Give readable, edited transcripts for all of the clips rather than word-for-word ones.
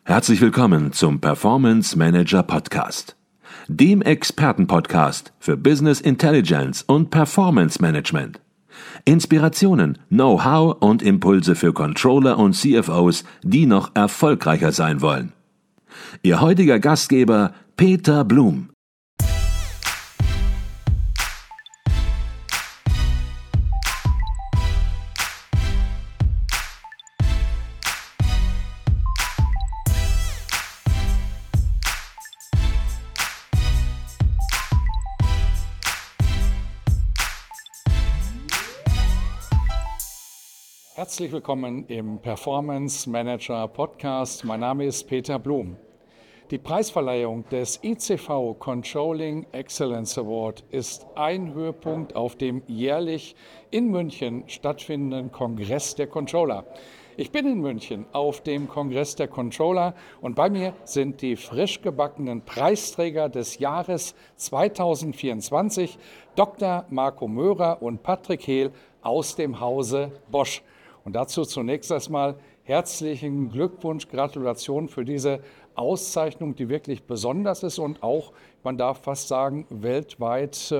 Herzlich willkommen zum Performance Manager Podcast, dem Expertenpodcast für Business Intelligence und Performance Management. Inspirationen, Know-how und Impulse für Controller und CFOs, die noch erfolgreicher sein wollen. Ihr heutiger Gastgeber Peter Blum. Herzlich willkommen im Performance Manager Podcast. Mein Name ist Peter Blum. Die Preisverleihung des ICV Controlling Excellence Award ist ein Höhepunkt auf dem jährlich in München stattfindenden Kongress der Controller. Ich bin in München auf dem Kongress der Controller und bei mir sind die frisch gebackenen Preisträger des Jahres 2024, Dr. Marco Möhrer und Patrick Hehl aus dem Hause Bosch. Und dazu zunächst erstmal herzlichen Glückwunsch, Gratulation für diese Auszeichnung, die wirklich besonders ist und auch, man darf fast sagen, weltweit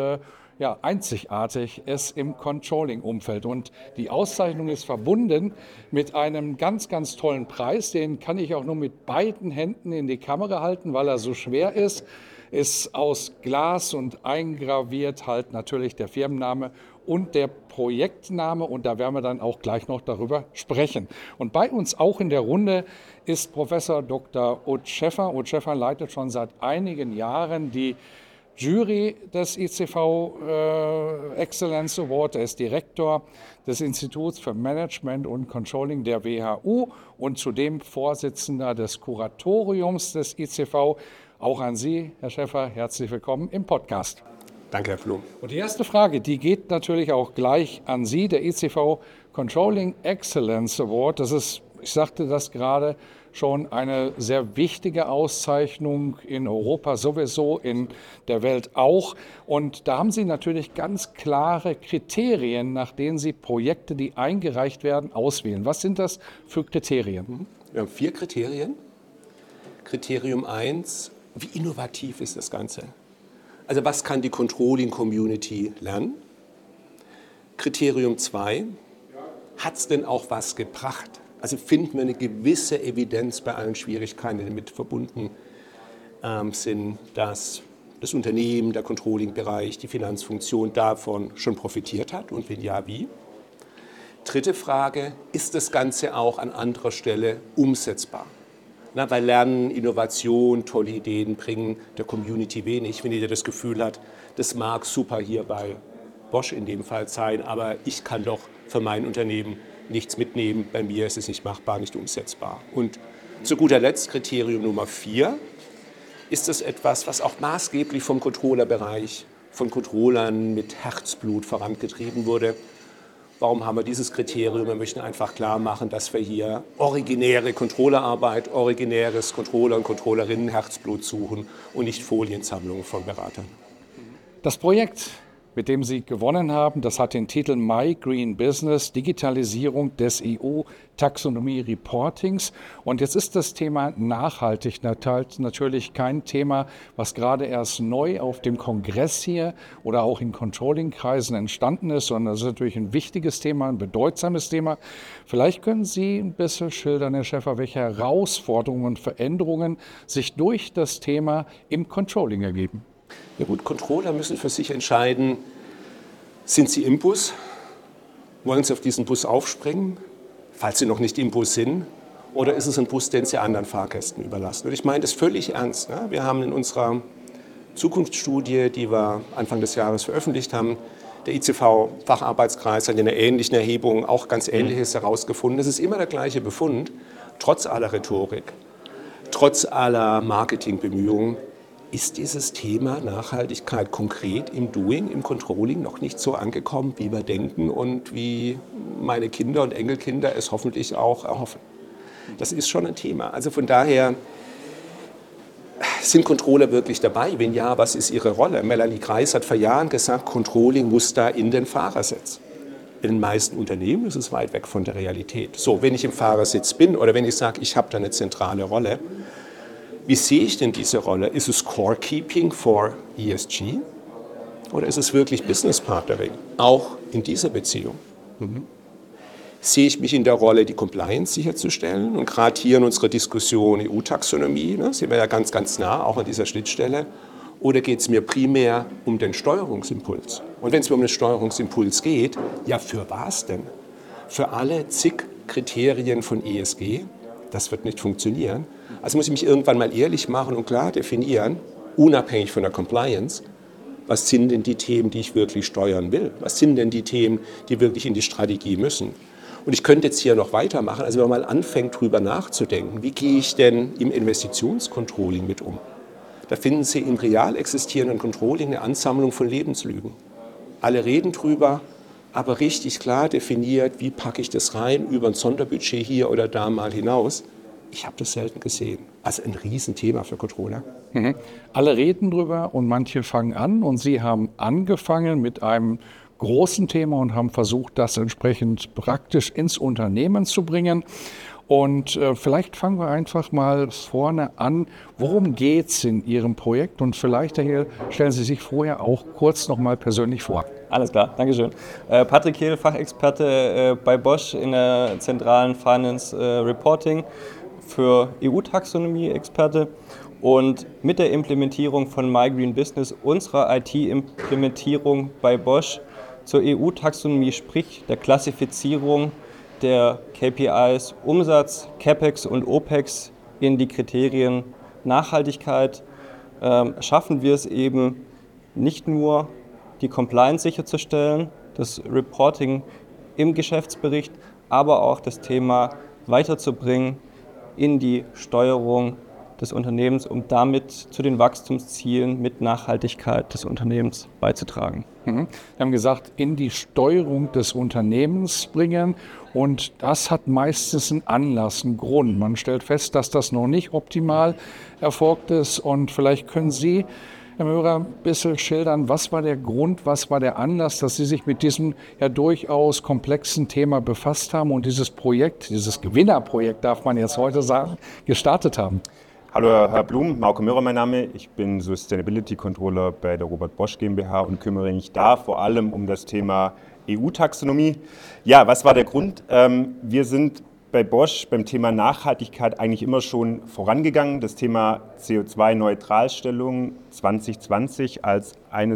einzigartig ist im Controlling-Umfeld. Und die Auszeichnung ist verbunden mit einem ganz, ganz tollen Preis. Den kann ich auch nur mit beiden Händen in die Kamera halten, weil er so schwer ist. Ist aus Glas und eingraviert halt natürlich der Firmenname und der Projektname, und da werden wir dann auch gleich noch darüber sprechen. Und bei uns auch in der Runde ist Professor Dr. Ut Schäffer. Ut Schäffer leitet schon seit einigen Jahren die Jury des ICV Excellence Award. Er ist Direktor des Instituts für Management und Controlling der WHU und zudem Vorsitzender des Kuratoriums des ICV. Auch an Sie, Herr Schäffer, herzlich willkommen im Podcast. Danke, Herr Blum. Und die erste Frage, die geht natürlich auch gleich an Sie, der ICV Controlling Excellence Award. Das ist, ich sagte das gerade, schon eine sehr wichtige Auszeichnung in Europa sowieso, in der Welt auch. Und da haben Sie natürlich ganz klare Kriterien, nach denen Sie Projekte, die eingereicht werden, auswählen. Was sind das für Kriterien? Wir haben 4 Kriterien. Kriterium 1, wie innovativ ist das Ganze? Also was kann die Controlling-Community lernen? Kriterium 2, hat es denn auch was gebracht? Also finden wir eine gewisse Evidenz bei allen Schwierigkeiten, die damit verbunden sind, dass das Unternehmen, der Controlling-Bereich, die Finanzfunktion davon schon profitiert hat und wenn ja, wie? Dritte Frage, ist das Ganze auch an anderer Stelle umsetzbar? Weil Lernen, Innovation, tolle Ideen bringen der Community wenig. Wenn jeder das Gefühl hat, das mag super hier bei Bosch in dem Fall sein, aber ich kann doch für mein Unternehmen nichts mitnehmen. Bei mir ist es nicht machbar, nicht umsetzbar. Und zu guter Letzt Kriterium Nummer 4. Ist es etwas, was auch maßgeblich vom Controllerbereich, von Controllern mit Herzblut vorangetrieben wurde? Warum haben wir dieses Kriterium? Wir möchten einfach klar machen, dass wir hier originäre Controllerarbeit, originäres Controller- und Controllerinnen-Herzblut suchen und nicht Foliensammlungen von Beratern. Das Projekt, mit dem Sie gewonnen haben, das hat den Titel My Green Business, Digitalisierung des EU-Taxonomie-Reportings. Und jetzt ist das Thema nachhaltig natürlich kein Thema, was gerade erst neu auf dem Kongress hier oder auch in Controlling-Kreisen entstanden ist, sondern das ist natürlich ein wichtiges Thema, ein bedeutsames Thema. Vielleicht können Sie ein bisschen schildern, Herr Schäffer, welche Herausforderungen und Veränderungen sich durch das Thema im Controlling ergeben. Ja gut, Controller müssen für sich entscheiden, sind sie im Bus, wollen sie auf diesen Bus aufspringen, falls sie noch nicht im Bus sind, oder ist es ein Bus, den sie anderen Fahrgästen überlassen? Und ich meine das völlig ernst. Ne? Wir haben in unserer Zukunftsstudie, die wir Anfang des Jahres veröffentlicht haben, der ICV-Facharbeitskreis hat in einer ähnlichen Erhebung auch ganz Ähnliches herausgefunden. Es ist immer der gleiche Befund, trotz aller Rhetorik, trotz aller Marketingbemühungen, ist dieses Thema Nachhaltigkeit konkret im Doing, im Controlling noch nicht so angekommen, wie wir denken und wie meine Kinder und Enkelkinder es hoffentlich auch erhoffen. Das ist schon ein Thema. Also von daher sind Controller wirklich dabei? Wenn ja, was ist ihre Rolle? Melanie Kreis hat vor Jahren gesagt, Controlling muss da in den Fahrersitz. In den meisten Unternehmen ist es weit weg von der Realität. So, wenn ich im Fahrersitz bin oder wenn ich sage, ich habe da eine zentrale Rolle, wie sehe ich denn diese Rolle? Ist es Core-Keeping for ESG oder ist es wirklich Business Partnering, auch in dieser Beziehung? Sehe ich mich in der Rolle, die Compliance sicherzustellen? Und gerade hier in unserer Diskussion EU-Taxonomie, sind wir ja ganz, ganz nah, auch an dieser Schnittstelle. Oder geht es mir primär um den Steuerungsimpuls? Und wenn es mir um den Steuerungsimpuls geht, ja, für was denn? Für alle zig Kriterien von ESG? Das wird nicht funktionieren. Also muss ich mich irgendwann mal ehrlich machen und klar definieren, unabhängig von der Compliance, was sind denn die Themen, die ich wirklich steuern will? Was sind denn die Themen, die wirklich in die Strategie müssen? Und ich könnte jetzt hier noch weitermachen, also wenn man mal anfängt, drüber nachzudenken, wie gehe ich denn im Investitionscontrolling mit um? Da finden Sie im real existierenden Controlling eine Ansammlung von Lebenslügen. Alle reden drüber, aber richtig klar definiert, wie packe ich das rein, über ein Sonderbudget hier oder da mal hinaus. Ich habe das selten gesehen. Also ein Riesenthema für Controller. Alle reden drüber und manche fangen an und Sie haben angefangen mit einem großen Thema und haben versucht, das entsprechend praktisch ins Unternehmen zu bringen. Und vielleicht fangen wir einfach mal vorne an. Worum geht es in Ihrem Projekt? Und vielleicht, Herr Hehl, stellen Sie sich vorher auch kurz noch mal persönlich vor. Alles klar, Dankeschön. Patrick Hehl, Fachexperte bei Bosch in der zentralen Finance Reporting für EU-Taxonomie-Experte. Und mit der Implementierung von MyGreen-Business, unserer IT-Implementierung bei Bosch zur EU-Taxonomie, sprich der Klassifizierung der KPIs Umsatz, CapEx und OpEx in die Kriterien Nachhaltigkeit, schaffen wir es eben nicht nur, die Compliance sicherzustellen, das Reporting im Geschäftsbericht, aber auch das Thema weiterzubringen in die Steuerung des Unternehmens, um damit zu den Wachstumszielen mit Nachhaltigkeit des Unternehmens beizutragen. Wir haben gesagt, in die Steuerung des Unternehmens bringen, und das hat meistens einen Anlass, einen Grund. Man stellt fest, dass das noch nicht optimal erfolgt ist, und vielleicht können Sie, Herr Möhrer, ein bisschen schildern, was war der Grund, was war der Anlass, dass Sie sich mit diesem ja durchaus komplexen Thema befasst haben und dieses Projekt, dieses Gewinnerprojekt, darf man jetzt heute sagen, gestartet haben. Hallo Herr Blum, Marco Möhrer mein Name. Ich bin Sustainability Controller bei der Robert Bosch GmbH und kümmere mich da vor allem um das Thema EU-Taxonomie. Ja, was war der Grund? Wir sind bei Bosch beim Thema Nachhaltigkeit eigentlich immer schon vorangegangen. Das Thema CO2-Neutralstellung 2020 als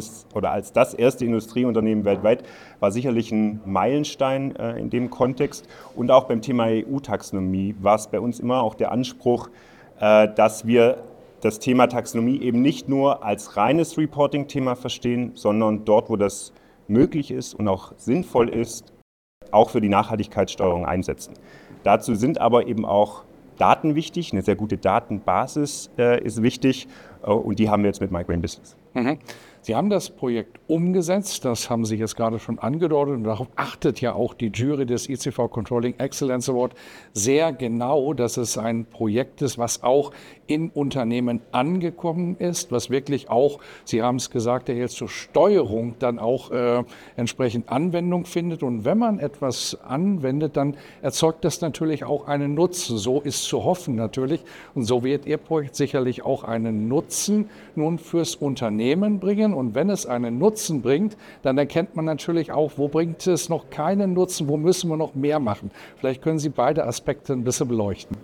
das erste Industrieunternehmen weltweit war sicherlich ein Meilenstein in dem Kontext. Und auch beim Thema EU-Taxonomie war es bei uns immer auch der Anspruch, dass wir das Thema Taxonomie eben nicht nur als reines Reporting-Thema verstehen, sondern dort, wo das möglich ist und auch sinnvoll ist, auch für die Nachhaltigkeitssteuerung einsetzen. Dazu sind aber eben auch Daten wichtig, eine sehr gute Datenbasis ist wichtig, und die haben wir jetzt mit MyGreen-Business. Sie haben das Projekt umgesetzt, das haben Sie jetzt gerade schon angedeutet, und darauf achtet ja auch die Jury des ICV Controlling Excellence Award sehr genau, dass es ein Projekt ist, was auch in Unternehmen angekommen ist, was wirklich auch, Sie haben es gesagt, ja jetzt zur Steuerung dann auch entsprechend Anwendung findet. Und wenn man etwas anwendet, dann erzeugt das natürlich auch einen Nutzen. So ist zu hoffen natürlich, und so wird Ihr Projekt sicherlich auch einen Nutzen nun fürs Unternehmen bringen. Und wenn es einen Nutzen bringt, dann erkennt man natürlich auch, wo bringt es noch keinen Nutzen, wo müssen wir noch mehr machen. Vielleicht können Sie beide Aspekte ein bisschen beleuchten.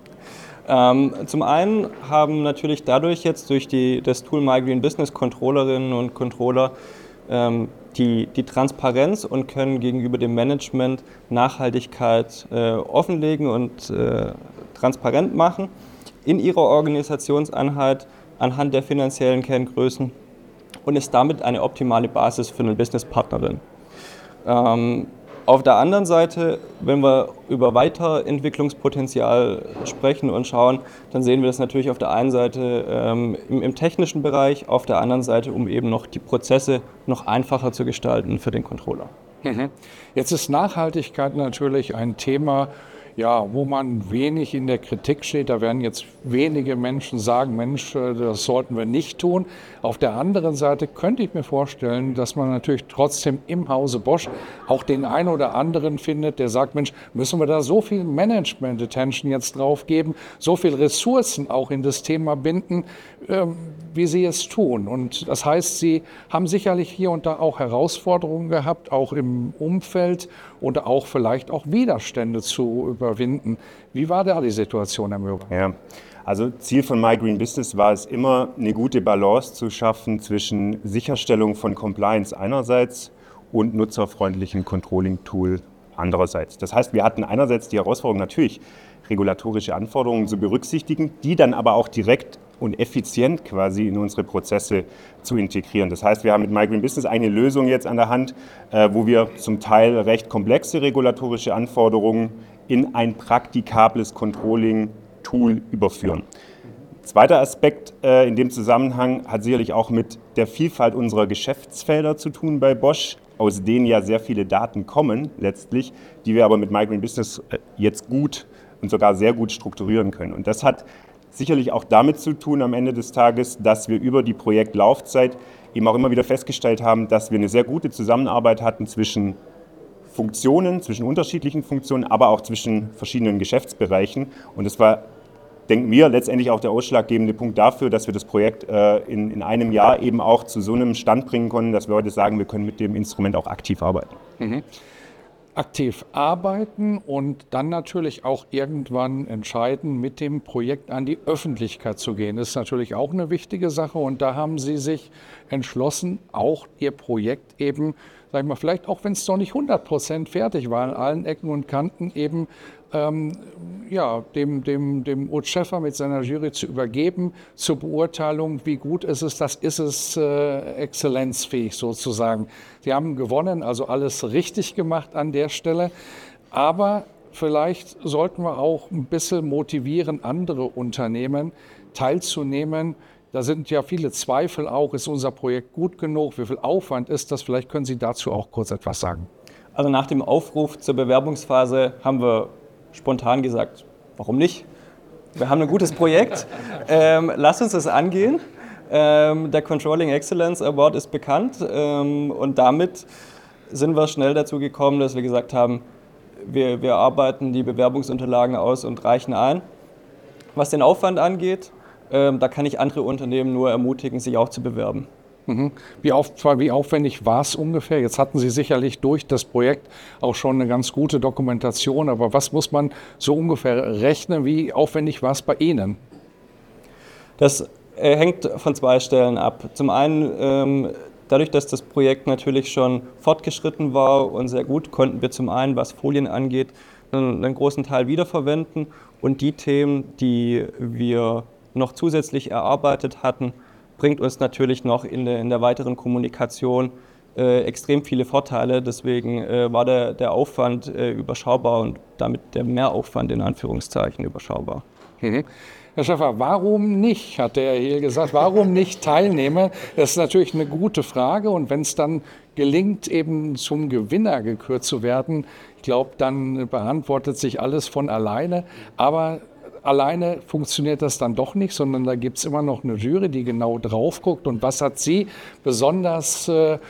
Zum einen haben natürlich dadurch jetzt durch das Tool MyGreen-Business Controllerinnen und Controller die Transparenz und können gegenüber dem Management Nachhaltigkeit offenlegen und transparent machen in ihrer Organisationseinheit anhand der finanziellen Kenngrößen und ist damit eine optimale Basis für eine Businesspartnerin. Auf der anderen Seite, wenn wir über Weiterentwicklungspotenzial sprechen und schauen, dann sehen wir das natürlich auf der einen Seite im technischen Bereich, auf der anderen Seite, um eben noch die Prozesse noch einfacher zu gestalten für den Controller. Jetzt ist Nachhaltigkeit natürlich ein Thema, ja, wo man wenig in der Kritik steht. Da werden jetzt wenige Menschen sagen, Mensch, das sollten wir nicht tun. Auf der anderen Seite könnte ich mir vorstellen, dass man natürlich trotzdem im Hause Bosch auch den einen oder anderen findet, der sagt, Mensch, müssen wir da so viel Management-Attention jetzt drauf geben, so viel Ressourcen auch in das Thema binden, wie Sie es tun. Und das heißt, Sie haben sicherlich hier und da auch Herausforderungen gehabt, auch im Umfeld oder auch vielleicht auch Widerstände zu überwinden. Wie war da die Situation, Herr Möhrer? Ja, also Ziel von My Green Business war es immer, eine gute Balance zu schaffen zwischen Sicherstellung von Compliance einerseits und nutzerfreundlichen Controlling-Tool andererseits. Das heißt, wir hatten einerseits die Herausforderung, natürlich regulatorische Anforderungen zu berücksichtigen, die dann aber auch direkt und effizient quasi in unsere Prozesse zu integrieren. Das heißt, wir haben mit My Green Business eine Lösung jetzt an der Hand, wo wir zum Teil recht komplexe regulatorische Anforderungen in ein praktikables Controlling-Tool überführen. Zweiter Aspekt in dem Zusammenhang hat sicherlich auch mit der Vielfalt unserer Geschäftsfelder zu tun bei Bosch, aus denen ja sehr viele Daten kommen letztlich, die wir aber mit My Green Business jetzt gut und sogar sehr gut strukturieren können. Und das hat sicherlich auch damit zu tun am Ende des Tages, dass wir über die Projektlaufzeit eben auch immer wieder festgestellt haben, dass wir eine sehr gute Zusammenarbeit hatten zwischen Funktionen, zwischen unterschiedlichen Funktionen, aber auch zwischen verschiedenen Geschäftsbereichen. Und das war, denken wir, letztendlich auch der ausschlaggebende Punkt dafür, dass wir das Projekt in einem Jahr eben auch zu so einem Stand bringen konnten, dass wir heute sagen, wir können mit dem Instrument auch aktiv arbeiten. Mhm. Aktiv arbeiten und dann natürlich auch irgendwann entscheiden, mit dem Projekt an die Öffentlichkeit zu gehen. Das ist natürlich auch eine wichtige Sache und da haben Sie sich entschlossen, auch Ihr Projekt eben, sag ich mal, vielleicht auch wenn es noch nicht 100% fertig war, an allen Ecken und Kanten eben dem Urt Schäffer mit seiner Jury zu übergeben, zur Beurteilung, wie gut ist es, das ist es exzellenzfähig sozusagen. Sie haben gewonnen, also alles richtig gemacht an der Stelle, aber vielleicht sollten wir auch ein bisschen motivieren, andere Unternehmen teilzunehmen. Da sind ja viele Zweifel auch, ist unser Projekt gut genug, wie viel Aufwand ist das? Vielleicht können Sie dazu auch kurz etwas sagen. Also nach dem Aufruf zur Bewerbungsphase haben wir spontan gesagt, warum nicht? Wir haben ein gutes Projekt, lasst uns das angehen. Der Controlling Excellence Award ist bekannt und damit sind wir schnell dazu gekommen, dass wir gesagt haben, wir arbeiten die Bewerbungsunterlagen aus und reichen ein. Was den Aufwand angeht, da kann ich andere Unternehmen nur ermutigen, sich auch zu bewerben. Wie aufwendig war es ungefähr? Jetzt hatten Sie sicherlich durch das Projekt auch schon eine ganz gute Dokumentation, aber was muss man so ungefähr rechnen? Wie aufwendig war es bei Ihnen? Das hängt von zwei Stellen ab. Zum einen, dadurch, dass das Projekt natürlich schon fortgeschritten war und sehr gut, konnten wir zum einen, was Folien angeht, einen großen Teil wiederverwenden und die Themen, die wir noch zusätzlich erarbeitet hatten, bringt uns natürlich noch in der weiteren Kommunikation extrem viele Vorteile. Deswegen war der Aufwand überschaubar und damit der Mehraufwand in Anführungszeichen überschaubar. Mhm. Herr Schäffer, warum nicht, hat der hier gesagt, warum nicht teilnehmen? Das ist natürlich eine gute Frage und wenn es dann gelingt, eben zum Gewinner gekürt zu werden, ich glaube, dann beantwortet sich alles von alleine, aber alleine funktioniert das dann doch nicht, sondern da gibt es immer noch eine Jury, die genau drauf guckt. Und was hat Sie besonders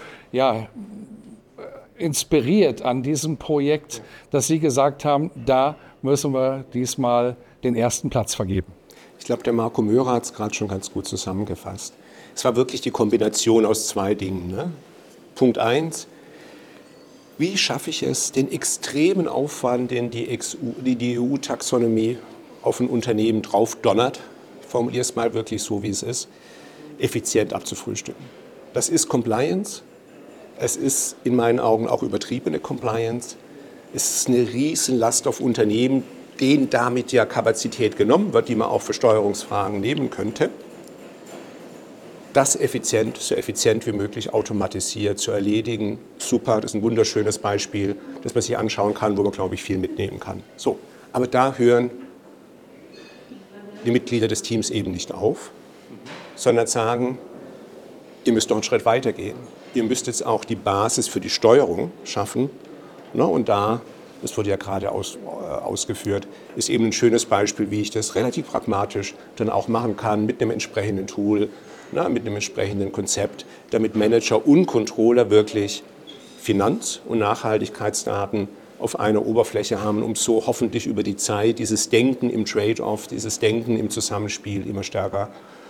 inspiriert an diesem Projekt, dass Sie gesagt haben, da müssen wir diesmal den ersten Platz vergeben? Ich glaube, der Marco Möhrer hat es gerade schon ganz gut zusammengefasst. Es war wirklich die Kombination aus zwei Dingen. Ne? Punkt 1, wie schaffe ich es, den extremen Aufwand, den die EU-Taxonomie auf ein Unternehmen drauf donnert, ich formuliere es mal wirklich so, wie es ist, effizient abzufrühstücken. Das ist Compliance, es ist in meinen Augen auch übertriebene Compliance, es ist eine Riesenlast auf Unternehmen, denen damit ja Kapazität genommen wird, die man auch für Steuerungsfragen nehmen könnte, das so effizient wie möglich automatisiert zu erledigen. Super, das ist ein wunderschönes Beispiel, das man sich anschauen kann, wo man, glaube ich, viel mitnehmen kann. So, aber da hören die Mitglieder des Teams eben nicht auf, sondern sagen, ihr müsst noch einen Schritt weiter gehen. Ihr müsst jetzt auch die Basis für die Steuerung schaffen. Und da das wurde ja gerade ausgeführt, ist eben ein schönes Beispiel, wie ich das relativ pragmatisch dann auch machen kann mit einem entsprechenden Tool, mit einem entsprechenden Konzept, damit Manager und Controller wirklich Finanz- und Nachhaltigkeitsdaten auf einer Oberfläche haben, um so hoffentlich über die Zeit dieses Denken im Trade-off, dieses Denken im Zusammenspiel immer stärker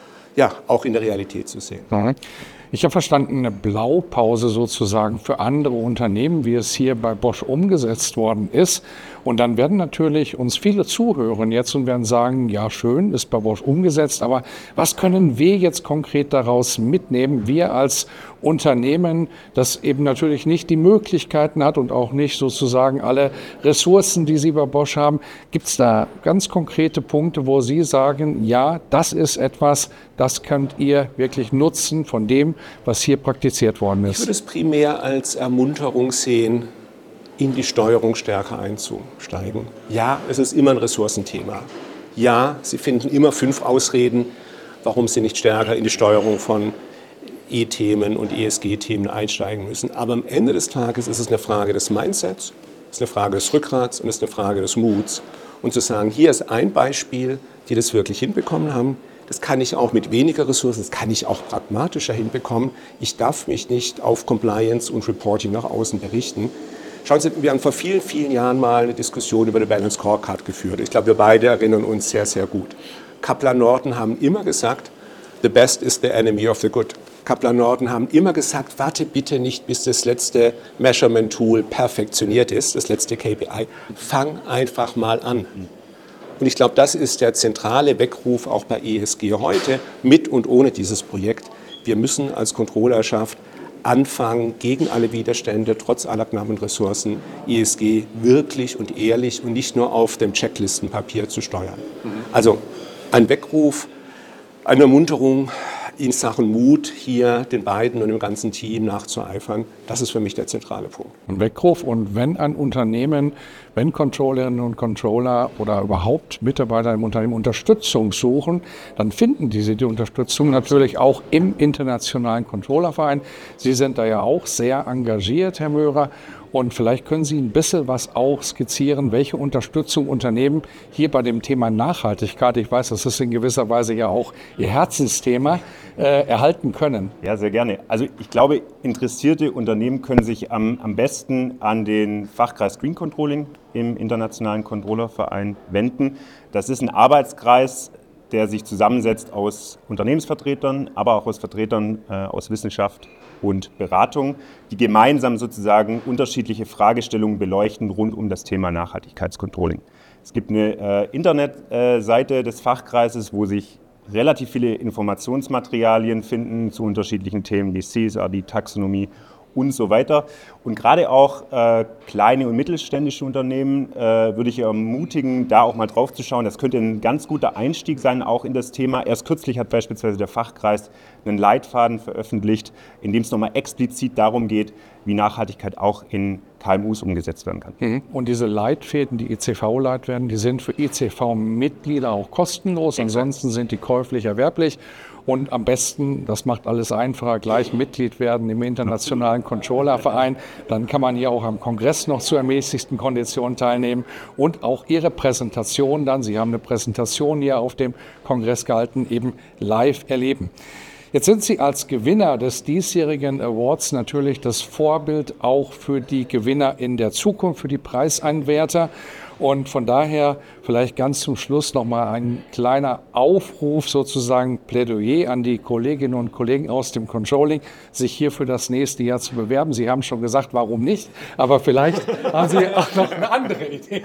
auch in der Realität zu sehen. Ich habe verstanden, eine Blaupause sozusagen für andere Unternehmen, wie es hier bei Bosch umgesetzt worden ist. Und dann werden natürlich uns viele zuhören jetzt und werden sagen, ja schön, ist bei Bosch umgesetzt, aber was können wir jetzt konkret daraus mitnehmen? Wir als Unternehmen, das eben natürlich nicht die Möglichkeiten hat und auch nicht sozusagen alle Ressourcen, die Sie bei Bosch haben. Gibt es da ganz konkrete Punkte, wo Sie sagen, ja, das ist etwas, das könnt ihr wirklich nutzen von dem, was hier praktiziert worden ist? Ich würde es primär als Ermunterung sehen, in die Steuerung stärker einzusteigen. Ja, es ist immer ein Ressourcenthema. Ja, Sie finden immer 5 Ausreden, warum Sie nicht stärker in die Steuerung von E-Themen und ESG-Themen einsteigen müssen. Aber am Ende des Tages ist es eine Frage des Mindsets, es ist eine Frage des Rückgrats und es ist eine Frage des Muts. Und zu sagen, hier ist ein Beispiel, die das wirklich hinbekommen haben. Das kann ich auch mit weniger Ressourcen, das kann ich auch pragmatischer hinbekommen. Ich darf mich nicht auf Compliance und Reporting nach außen berichten. Schauen Sie, wir haben vor vielen, vielen Jahren mal eine Diskussion über die Balanced Scorecard geführt. Ich glaube, wir beide erinnern uns sehr, sehr gut. Kaplan Norton haben immer gesagt, the best is the enemy of the good. Kaplan Norton haben immer gesagt, warte bitte nicht, bis das letzte Measurement-Tool perfektioniert ist, das letzte KPI. Fang einfach mal an. Und ich glaube, das ist der zentrale Weckruf auch bei ESG heute, mit und ohne dieses Projekt. Wir müssen als Controllerschaft anfangen, gegen alle Widerstände, trotz aller knappen Ressourcen, ESG wirklich und ehrlich und nicht nur auf dem Checklistenpapier zu steuern. Also ein Weckruf, eine Ermunterung in Sachen Mut, hier den beiden und dem ganzen Team nachzueifern, das ist für mich der zentrale Punkt. Ein Weckruf, und wenn ein Unternehmen, wenn Controllerinnen und Controller oder überhaupt Mitarbeiter im Unternehmen Unterstützung suchen, dann finden diese die Unterstützung natürlich auch im Internationalen Controllerverein. Sie sind da ja auch sehr engagiert, Herr Möhrer. Und vielleicht können Sie ein bisschen was auch skizzieren, welche Unterstützung Unternehmen hier bei dem Thema Nachhaltigkeit, ich weiß, das ist in gewisser Weise ja auch Ihr Herzensthema, erhalten können. Ja, sehr gerne. Also ich glaube, interessierte Unternehmen können sich am besten an den Fachkreis Green Controlling im Internationalen Controllerverein wenden. Das ist ein Arbeitskreis, der sich zusammensetzt aus Unternehmensvertretern, aber auch aus Vertretern aus Wissenschaft und Beratung, die gemeinsam sozusagen unterschiedliche Fragestellungen beleuchten rund um das Thema Nachhaltigkeitscontrolling. Es gibt eine Internetseite des Fachkreises, wo sich relativ viele Informationsmaterialien finden zu unterschiedlichen Themen wie CSR, die Taxonomie und so weiter. Und gerade auch kleine und mittelständische Unternehmen würde ich ermutigen, da auch mal drauf zu schauen. Das könnte ein ganz guter Einstieg sein, auch in das Thema. Erst kürzlich hat beispielsweise der Fachkreis einen Leitfaden veröffentlicht, in dem es nochmal explizit darum geht, wie Nachhaltigkeit auch in KMUs umgesetzt werden kann. Und diese Leitfäden, die ECV-Leitfäden, die sind für ECV-Mitglieder auch kostenlos. Ansonsten sind die käuflich erwerblich. Und am besten, das macht alles einfacher, gleich Mitglied werden im Internationalen Controllerverein. Dann kann man hier auch am Kongress noch zu ermäßigten Konditionen teilnehmen und auch Ihre Präsentation dann, Sie haben eine Präsentation hier auf dem Kongress gehalten, eben live erleben. Jetzt sind Sie als Gewinner des diesjährigen Awards natürlich das Vorbild auch für die Gewinner in der Zukunft, für die Preiseinwärter. Und von daher vielleicht ganz zum Schluss nochmal ein kleiner Aufruf, sozusagen Plädoyer an die Kolleginnen und Kollegen aus dem Controlling, sich hier für das nächste Jahr zu bewerben. Sie haben schon gesagt, warum nicht, aber vielleicht haben Sie auch noch eine andere Idee.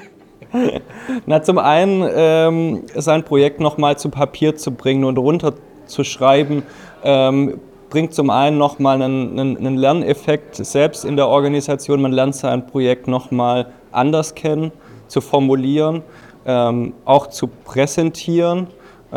Na, zum einen sein Projekt nochmal zu Papier zu bringen und runterzuschreiben, bringt zum einen nochmal einen Lerneffekt selbst in der Organisation. Man lernt sein Projekt nochmal anders kennen, zu formulieren, auch zu präsentieren,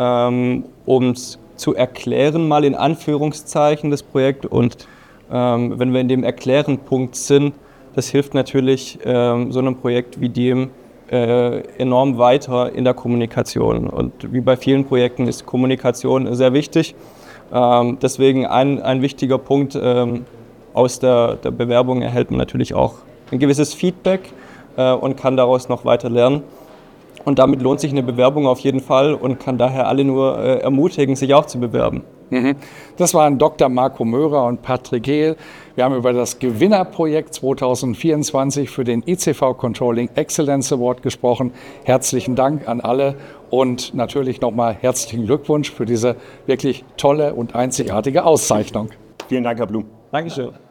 um es zu erklären, mal in Anführungszeichen das Projekt. Und wenn wir in dem Erklären-Punkt sind, das hilft natürlich so einem Projekt wie dem enorm weiter in der Kommunikation. Und wie bei vielen Projekten ist Kommunikation sehr wichtig. Deswegen ein wichtiger Punkt, aus der Bewerbung erhält man natürlich auch ein gewisses Feedback, und kann daraus noch weiter lernen. Und damit lohnt sich eine Bewerbung auf jeden Fall und kann daher alle nur ermutigen, sich auch zu bewerben. Das waren Dr. Marco Möhrer und Patrick Kehl. Wir haben über das Gewinnerprojekt 2024 für den ICV Controlling Excellence Award gesprochen. Herzlichen Dank an alle und natürlich nochmal herzlichen Glückwunsch für diese wirklich tolle und einzigartige Auszeichnung. Vielen Dank, Herr Blum. Dankeschön.